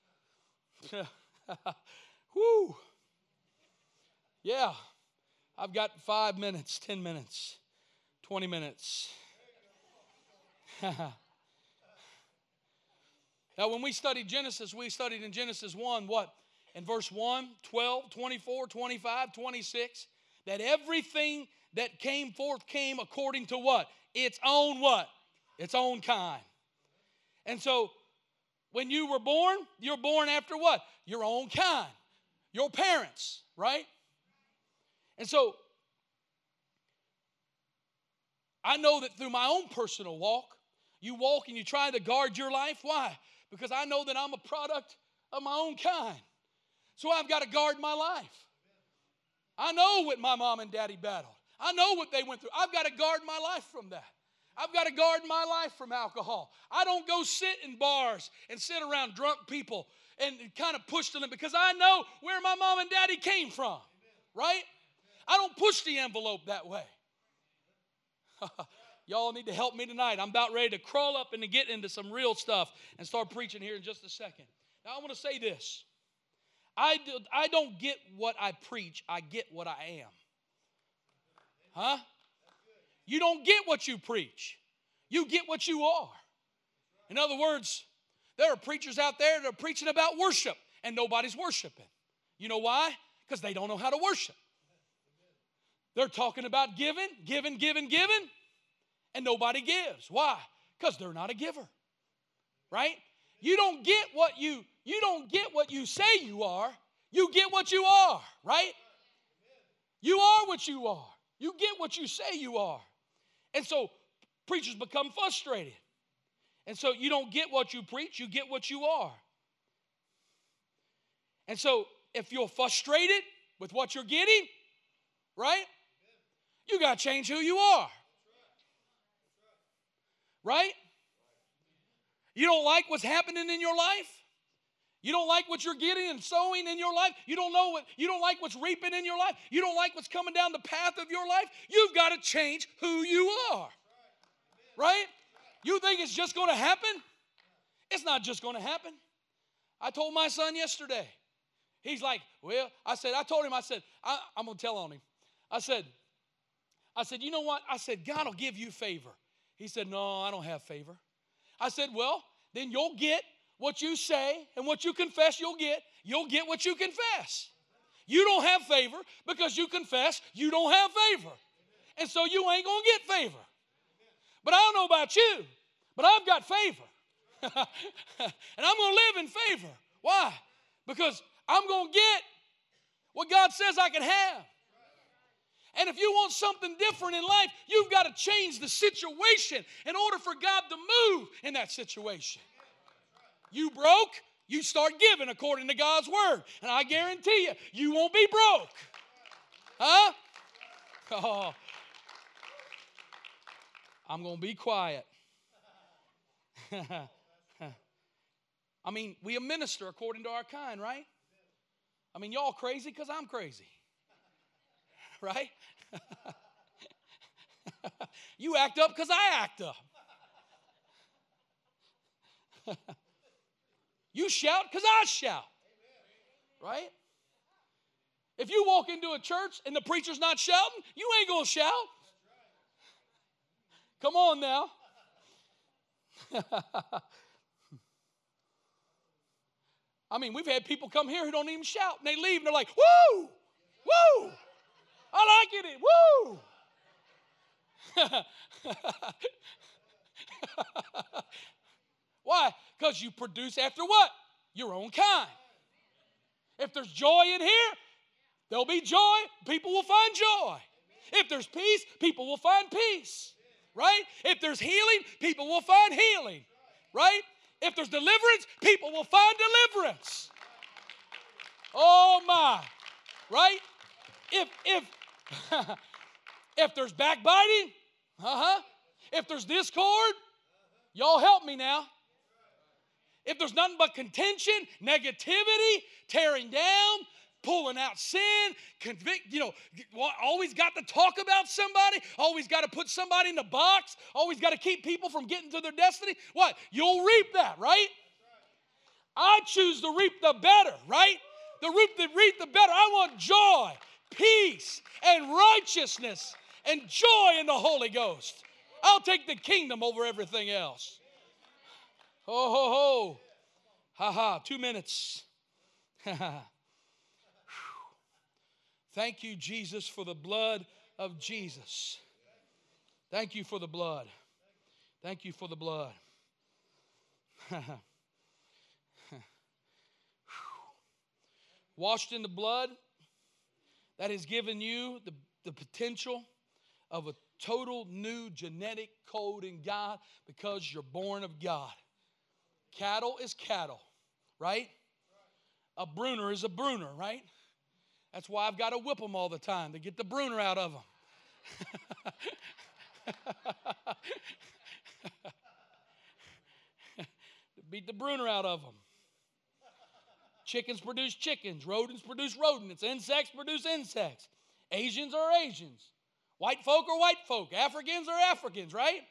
ha. Whoo. Yeah. I've got five minutes, ten minutes, twenty minutes. Now, when we studied Genesis, we studied in Genesis one, what? In verse one, twelve, twenty-four, twenty-five, twenty-six, that everything that came forth came according to what? Its own what? Its own kind. And so, when you were born, you're born after what? Your own kind. Your parents, right? And so, I know that through my own personal walk, you walk and you try to guard your life. Why? Because I know that I'm a product of my own kind. So I've got to guard my life. I know what my mom and daddy battled. I know what they went through. I've got to guard my life from that. I've got to guard my life from alcohol. I don't go sit in bars and sit around drunk people and kind of push them because I know where my mom and daddy came from, right? I don't push the envelope that way. Y'all need to help me tonight. I'm about ready to crawl up and to get into some real stuff and start preaching here in just a second. Now, I want to say this. I, do, I don't get what I preach. I get what I am. Huh? You don't get what you preach. You get what you are. In other words, there are preachers out there that are preaching about worship and nobody's worshiping. You know why? Because they don't know how to worship. They're talking about giving, giving, giving, giving, and nobody gives. Why? Because they're not a giver. Right? You don't get what you you don't get what you say you are. You get what you are, right? You are what you are. You get what you say you are. And so preachers become frustrated. And so you don't get what you preach, you get what you are. And so if you're frustrated with what you're getting, right? You got to change who you are. Right? You don't like what's happening in your life? You don't like what you're getting and sowing in your life? You don't know what you don't like what's reaping in your life? You don't like what's coming down the path of your life? You've got to change who you are. Right? You think it's just going to happen? It's not just going to happen. I told my son yesterday. He's like, well, I said, I told him, I said, I, I'm going to tell on him. I said, I said, you know what? I said, God will give you favor. He said, no, I don't have favor. I said, well, then you'll get what you say and what you confess you'll get. You'll get what you confess. You don't have favor because you confess you don't have favor. And so you ain't going to get favor. But I don't know about you, but I've got favor. And I'm going to live in favor. Why? Because I'm going to get what God says I can have. And if you want something different in life, you've got to change the situation in order for God to move in that situation. You broke, you start giving according to God's word. And I guarantee you, you won't be broke. Huh? Oh. I'm going to be quiet. I mean, we minister according to our kind, right? I mean, y'all crazy because I'm crazy. Right? You act up because I act up. You shout because I shout. Right? If you walk into a church and the preacher's not shouting, you ain't going to shout. Come on now. I mean, we've had people come here who don't even shout, and they leave, and they're like, woo, woo, I like it, woo. Why? Because you produce after what? Your own kind. If there's joy in here, there'll be joy. People will find joy. If there's peace, people will find peace. Right? If there's healing, people will find healing. Right? If there's deliverance, people will find deliverance. Oh my. Right? If if if there's backbiting, uh-huh. If there's discord, y'all help me now. If there's nothing but contention, negativity, tearing down, pulling out sin, convict, you know, always got to talk about somebody, always got to put somebody in the box, always got to keep people from getting to their destiny, what? You'll reap that, right? I choose to reap the better, right? The reap the reap the better. I want joy, peace, and righteousness, and joy in the Holy Ghost. I'll take the kingdom over everything else. Ho, ho, ho. Ha, ha. Two minutes. Thank you, Jesus, for the blood of Jesus. Thank you for the blood. Thank you for the blood. Washed in the blood that has given you the, the potential of a total new genetic code in God because you're born of God. Cattle is cattle, right? A Bruner is a Bruner, right? That's why I've got to whip them all the time to get the Bruner out of them. To beat the Bruner out of them. Chickens produce chickens. Rodents produce rodents. Insects produce insects. Asians are Asians. White folk are white folk. Africans are Africans, right?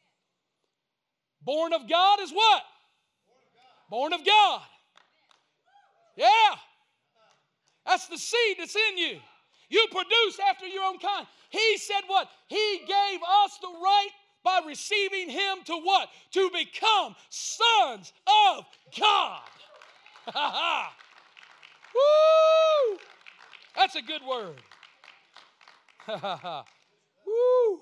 Born of God is what? Born of God. Yeah. That's the seed that's in you. You produce after your own kind. He said what? He gave us the right by receiving him to what? To become sons of God. Woo! That's a good word. Woo!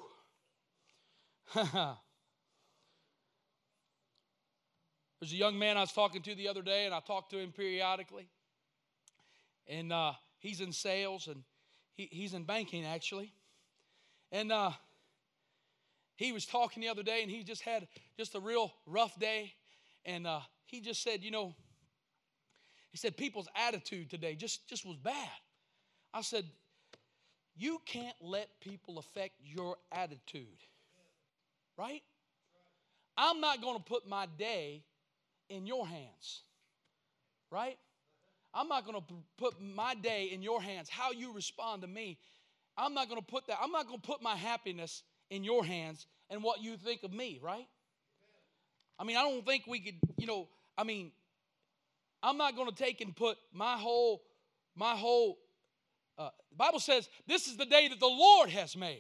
There's a young man I was talking to the other day, and I talk to him periodically. And uh, he's in sales, and he, he's in banking, actually. And uh, he was talking the other day, and he just had just a real rough day. And uh, he just said, you know, he said people's attitude today just, just was bad. I said, you can't let people affect your attitude, right? I'm not going to put my day in your hands, right? I'm not going to put my day in your hands, how you respond to me. I'm not going to put that. I'm not going to put my happiness in your hands and what you think of me, right? I mean, I don't think we could, you know, I mean, I'm not going to take and put my whole, my whole, uh, the Bible says, this is the day that the Lord has made.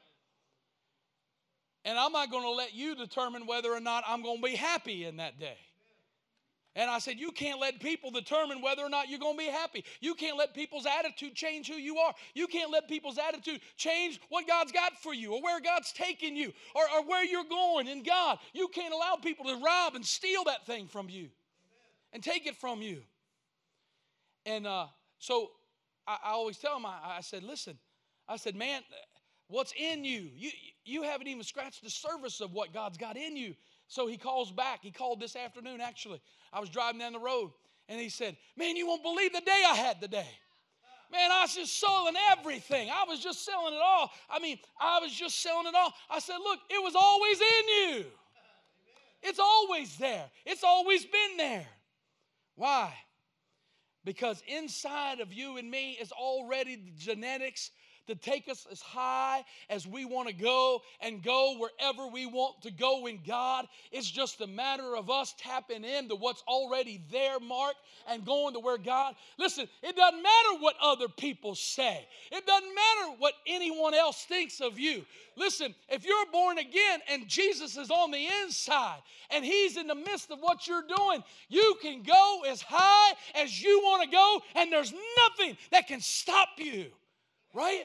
And I'm not going to let you determine whether or not I'm going to be happy in that day. And I said, you can't let people determine whether or not you're going to be happy. You can't let people's attitude change who you are. You can't let people's attitude change what God's got for you or where God's taking you or, or where you're going in God. You can't allow people to rob and steal that thing from you and take it from you. And uh, so I, I always tell them, I, I said, listen, I said, man, what's in you? You, you haven't even scratched the surface of what God's got in you. So he calls back. He called this afternoon, actually. I was driving down the road, and he said, man, you won't believe the day I had today. Man, I was just selling everything. I was just selling it all. I mean, I was just selling it all. I said, look, it was always in you. It's always there. It's always been there. Why? Because inside of you and me is already the genetics to take us as high as we want to go and go wherever we want to go in God. It's just a matter of us tapping into what's already there, Mark, and going to where God. Listen, it doesn't matter what other people say. It doesn't matter what anyone else thinks of you. Listen, if you're born again and Jesus is on the inside and He's in the midst of what you're doing, you can go as high as you want to go, and there's nothing that can stop you, right?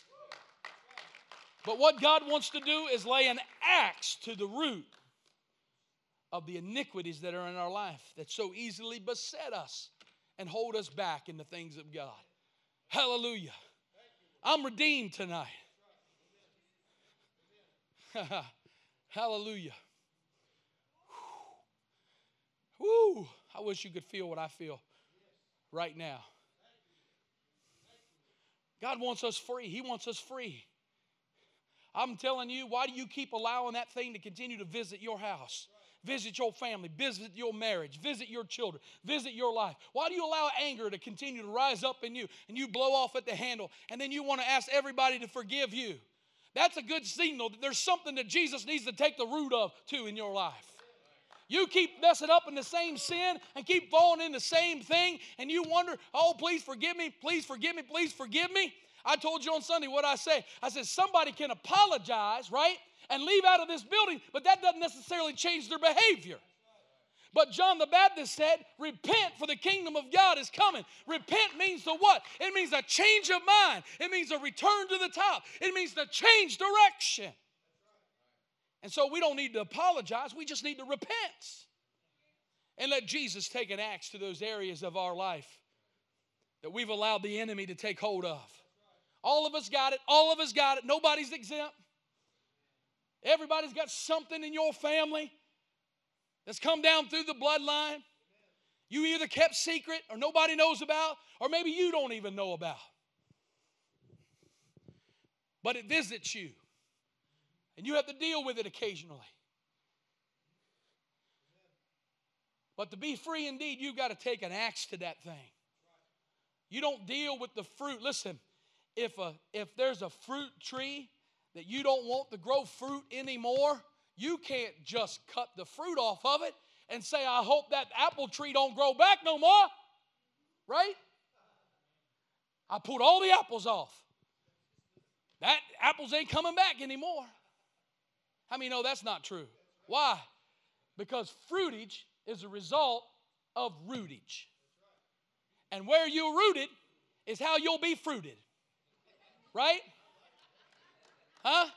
But what God wants to do is lay an axe to the root of the iniquities that are in our life that so easily beset us and hold us back in the things of God. Hallelujah. I'm redeemed tonight. Hallelujah. Woo. I wish you could feel what I feel right now. God wants us free. He wants us free. I'm telling you, why do you keep allowing that thing to continue to visit your house? Visit your family, visit your marriage, visit your children, visit your life. Why do you allow anger to continue to rise up in you and you blow off at the handle and then you want to ask everybody to forgive you? That's a good signal that there's something that Jesus needs to take the root of too in your life. You keep messing up in the same sin and keep falling in the same thing and you wonder, oh, please forgive me, please forgive me, please forgive me. I told you on Sunday what I say. I said somebody can apologize, right, and leave out of this building, but that doesn't necessarily change their behavior. But John the Baptist said, repent for the kingdom of God is coming. Repent means to what? It means a change of mind. It means a return to the top. It means to change direction. And so we don't need to apologize. We just need to repent. And let Jesus take an axe to those areas of our life that we've allowed the enemy to take hold of. All of us got it. All of us got it. Nobody's exempt. Everybody's got something in your family that's come down through the bloodline. You either kept secret or nobody knows about, or maybe you don't even know about. But it visits you. And you have to deal with it occasionally. But to be free indeed, you've got to take an axe to that thing. You don't deal with the fruit. Listen, if a, if there's a fruit tree that you don't want to grow fruit anymore, you can't just cut the fruit off of it and say, I hope that apple tree don't grow back no more. Right? I pulled all the apples off. That apples ain't coming back anymore. How many know that's not true? Why? Because fruitage is a result of rootage. And where you're rooted is how you'll be fruited. Right? Huh?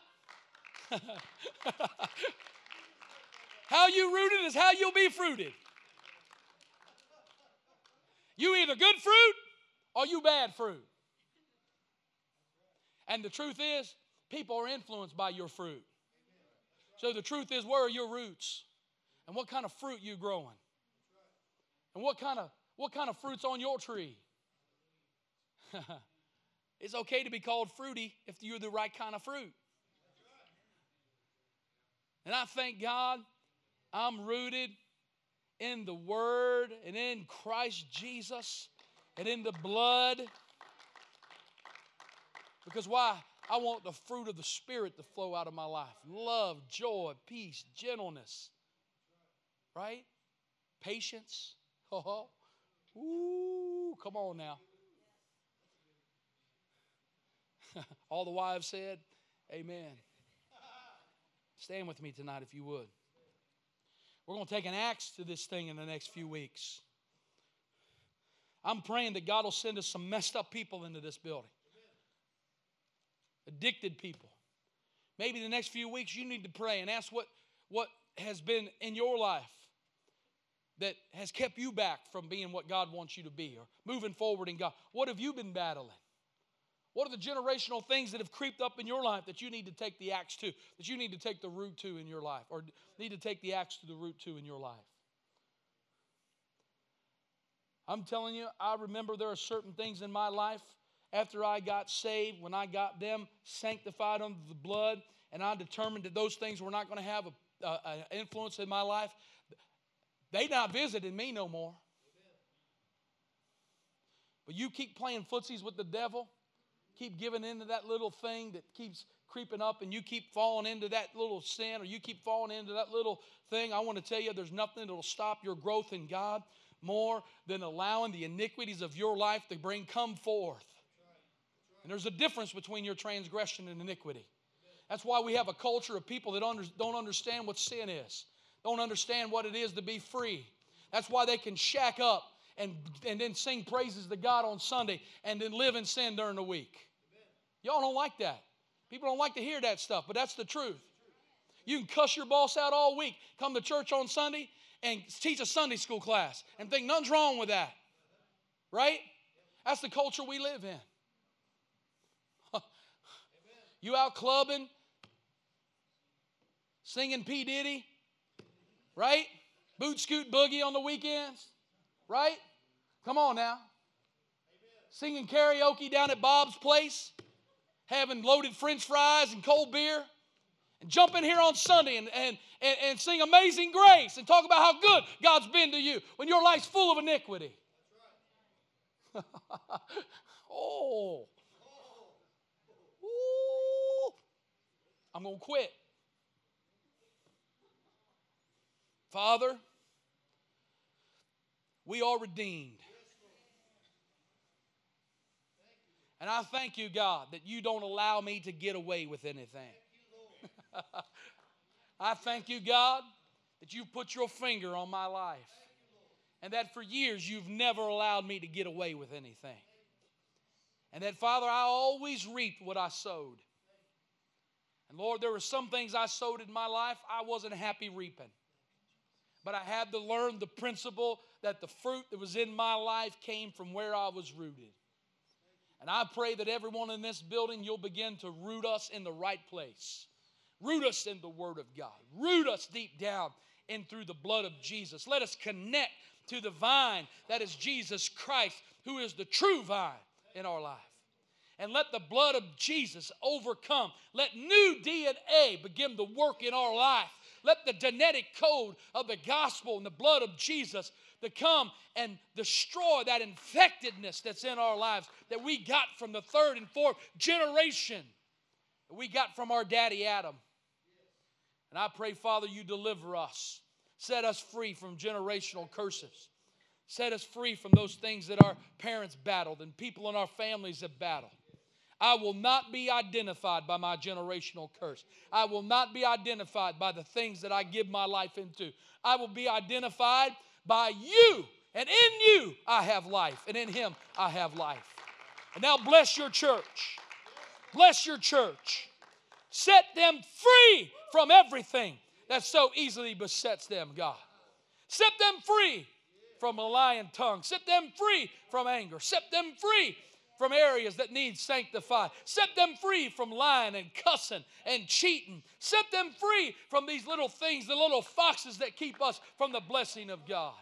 How you rooted is how you'll be fruited. You either good fruit or you bad fruit. And the truth is, people are influenced by your fruit. So the truth is, where are your roots? And what kind of fruit you growing? And what kind of what kind of fruit's on your tree? It's okay to be called fruity if you're the right kind of fruit. And I thank God I'm rooted in the Word and in Christ Jesus and in the blood. Because why? I want the fruit of the Spirit to flow out of my life. Love, joy, peace, gentleness. Right? Patience. Oh, ooh, come on now. All the wives said, amen. Stand with me tonight if you would. We're going to take an axe to this thing in the next few weeks. I'm praying that God will send us some messed up people into this building. Addicted people. Maybe the next few weeks you need to pray and ask what, what has been in your life that has kept you back from being what God wants you to be or moving forward in God. What have you been battling? What are the generational things that have creeped up in your life that you need to take the axe to, that you need to take the root to in your life, or need to take the axe to the root to in your life? I'm telling you, I remember there are certain things in my life after I got saved, when I got them sanctified under the blood, and I determined that those things were not going to have an influence in my life, they not visiting me no more. But you keep playing footsies with the devil, keep giving into that little thing that keeps creeping up, and you keep falling into that little sin, or you keep falling into that little thing, I want to tell you there's nothing that will stop your growth in God more than allowing the iniquities of your life to bring come forth. And there's a difference between your transgression and iniquity. That's why we have a culture of people that under, don't understand what sin is, don't understand what it is to be free. That's why they can shack up and, and then sing praises to God on Sunday and then live in sin during the week. Y'all don't like that. People don't like to hear that stuff, but that's the truth. You can cuss your boss out all week, come to church on Sunday and teach a Sunday school class and think nothing's wrong with that. Right? That's the culture we live in. You out clubbing, singing P. Diddy, right? Boot scoot boogie on the weekends, right? Come on now. Singing karaoke down at Bob's place, having loaded French fries and cold beer, and jump in here on Sunday and, and, and, and sing Amazing Grace and talk about how good God's been to you when your life's full of iniquity. Oh. Ooh. I'm going to quit. Father, we are redeemed. And I thank you, God, that you don't allow me to get away with anything. I thank you, God, that you've put your finger on my life. And that for years you've never allowed me to get away with anything. And that, Father, I always reaped what I sowed. And Lord, there were some things I sowed in my life I wasn't happy reaping. But I had to learn the principle that the fruit that was in my life came from where I was rooted. And I pray that everyone in this building, you'll begin to root us in the right place. Root us in the Word of God. Root us deep down in through the blood of Jesus. Let us connect to the vine that is Jesus Christ, who is the true vine in our life. And let the blood of Jesus overcome. Let new D N A begin to work in our life. Let the genetic code of the gospel and the blood of Jesus to come and destroy that infectedness that's in our lives that we got from the third and fourth generation that we got from our daddy Adam. And I pray, Father, you deliver us. Set us free from generational curses. Set us free from those things that our parents battled and people in our families have battled. I will not be identified by my generational curse. I will not be identified by the things that I give my life into. I will be identified by you. And in you I have life. And in him I have life. And now bless your church. Bless your church. Set them free from everything that so easily besets them, God. Set them free from a lying tongue. Set them free from anger. Set them free from areas that need sanctified. Set them free from lying and cussing and cheating. Set them free from these little things, the little foxes that keep us from the blessing of God.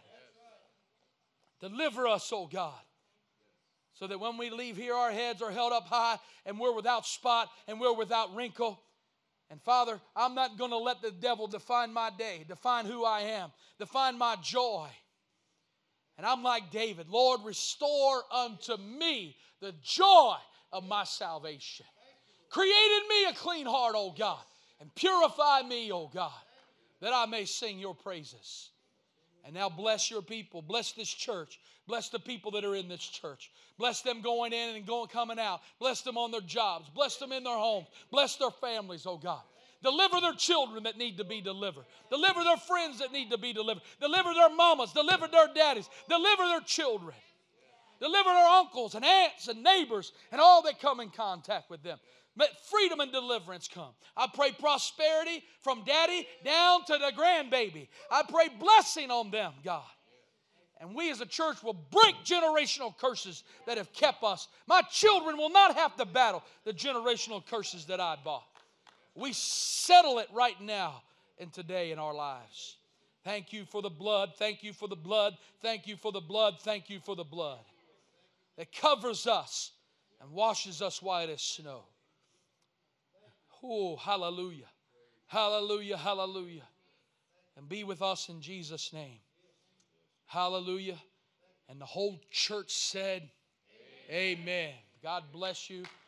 Deliver us, oh God, so that when we leave here, our heads are held up high and we're without spot and we're without wrinkle. And Father, I'm not going to let the devil define my day, define who I am, define my joy. And I'm like David, Lord, restore unto me the joy of my salvation. Create in me a clean heart, O God, and purify me, O God, that I may sing your praises. And now bless your people. Bless this church. Bless the people that are in this church. Bless them going in and going coming out. Bless them on their jobs. Bless them in their homes. Bless their families, oh God. Deliver their children that need to be delivered. Deliver their friends that need to be delivered. Deliver their mamas. Deliver their daddies. Deliver their children. Deliver their uncles and aunts and neighbors and all that come in contact with them. Let freedom and deliverance come. I pray prosperity from daddy down to the grandbaby. I pray blessing on them, God. And we as a church will break generational curses that have kept us. My children will not have to battle the generational curses that I bought. We settle it right now and today in our lives. Thank you for the blood. Thank you for the blood. Thank you for the blood. Thank you for the blood that covers us and washes us white as snow. Oh, hallelujah. Hallelujah, hallelujah. And be with us in Jesus' name. Hallelujah. And the whole church said, Amen. Amen. God bless you.